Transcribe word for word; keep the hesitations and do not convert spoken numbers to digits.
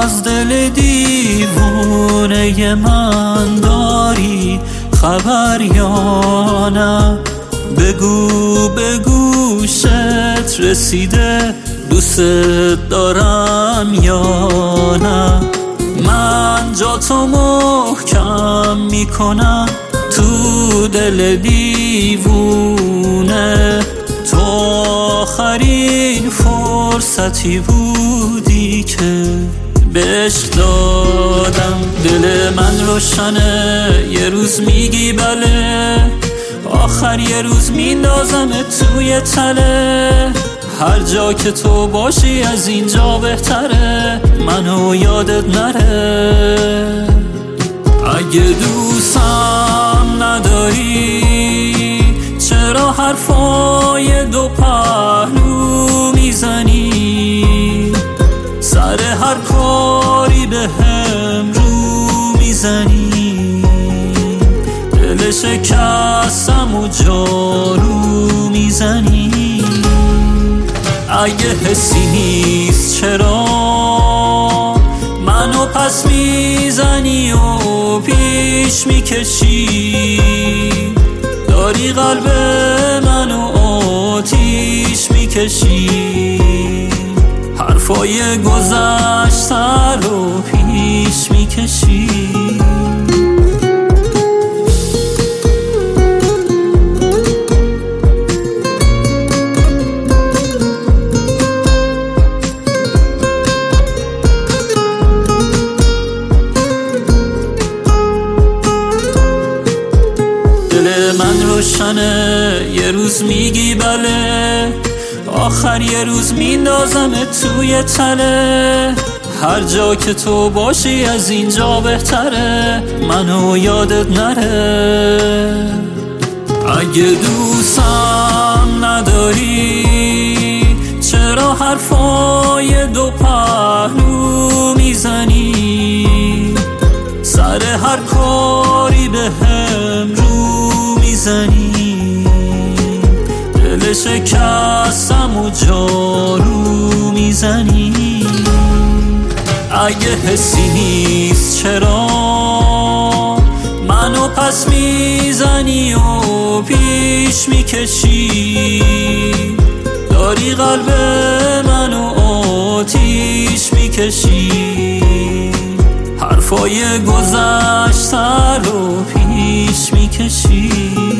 از دل دیوونه من داری خبر یا نه؟ بگو به گوشت رسیده دوست دارم یا نه؟ من جا تو محکم میکنم تو دل دیوونه، تو آخرین فرصتی بودی که به عشق دادم. دل من روشنه، یه روز میگی بله، آخر یه روز میندازم توی تله. هر جا که تو باشی از اینجا بهتره، منو یادت نره. اگه دوستم نداری چرا حرفای دو پهلو میزنی؟ سر هر کاری به هم رو میزنی، دل شکستم و جارو میزنی. اگه حسی نیست چرا منو پس میزنی و پیش میکشی؟ داری قلب منو آتیش میکشی، حرفای گذشته رو پیش میکشی. من روشنه، یه روز میگی بله، آخر یه روز میندازم توی تله. هر جا که تو باشی از اینجا بهتره، منو یادت نره. اگه دوستم نداری چرا حرفای دو پهلو میزنی؟ سر هر کاری به هم رو میزنی، دل شکستم و جارو میزنی. اگه حسی نیست چرا منو پس میزنی و پیش میکشی؟ داری قلب منو آتیش میکشی، حرفای گذشته رو پیش میکشی.